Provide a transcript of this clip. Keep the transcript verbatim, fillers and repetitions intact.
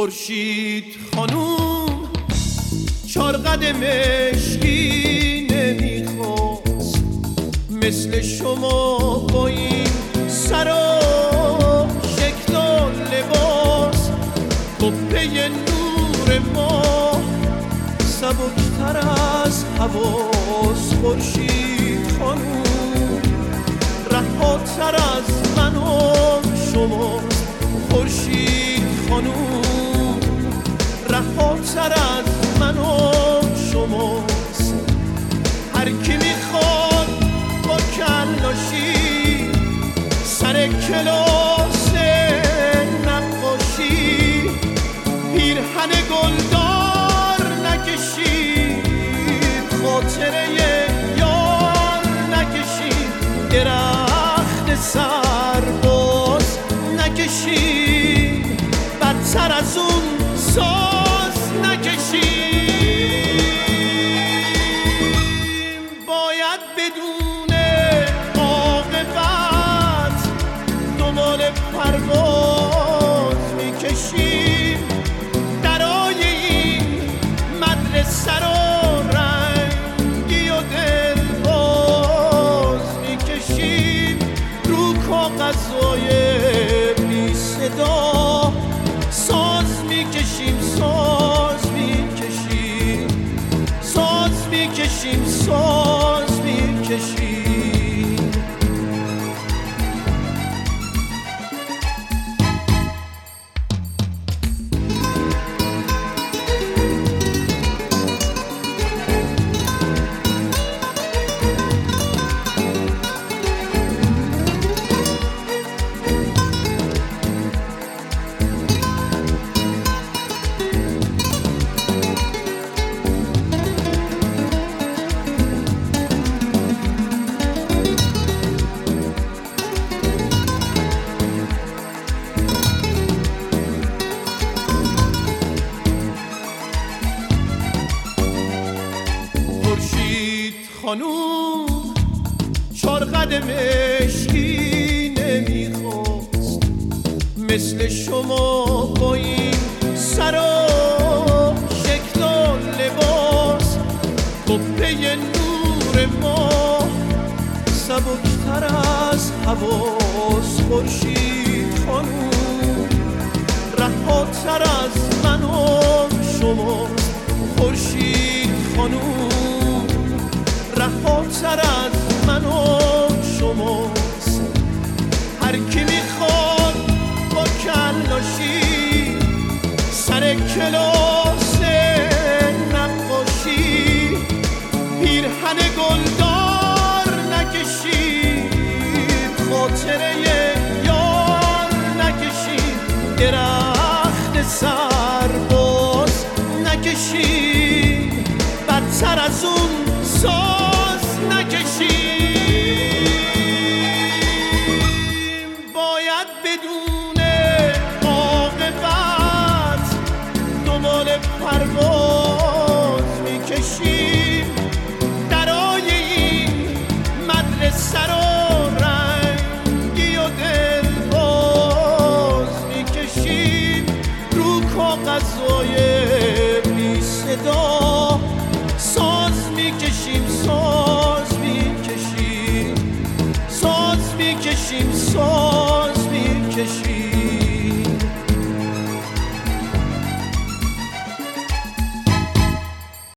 خورشید خانوم چار قد مشکی نمیخواست مثل شما با این سر و شکل و لباس، قبه نور ما سبکتر از حواس. خورشید خانوم رهاتر از من و شماست. خورشید خانوم رهاتر از من و شماست. هر کی میخواد با کلاشی سر کلاس نقاشی پیرهن گلدار نکشید، خاطره یار نکشید، درخت سرباز نکشید، بدتر از اون ساز نکشید. باید بدون عاقبت دنبال پرواز میکشیم، درای این مدرسه رو رنگی و دلباز میکشیم، رو کاغذهای بی صدا ساز میکشیم، ساز میکشیم، ساز میکشیم، ساز میکشیم. خورشید خانوم چار قد مشکی نمیخواست مثل شما با این سر و شکل و لباس، قبه نور ما سبکتر از حواس. خورشید خانوم رهاتر از من و شماست. خورشید خانوم رهاتر از من و شماست. هر کی میخواد با کلاشی سر کلاس نقاشی پیرهن گلدار نکشید، خاطره یار نکشید، درخت سرباز نکشید، بدتر از اون ساز نکشید. باید بدون عاقبت دنبال پرواز میکشیم، درای این مدرسه رو رنگی و دلباز میکشیم، رو کاغذهای بی صدا ساز میکشیم، ساز میکشیم، ساز میکشیم، ساز میکشیم.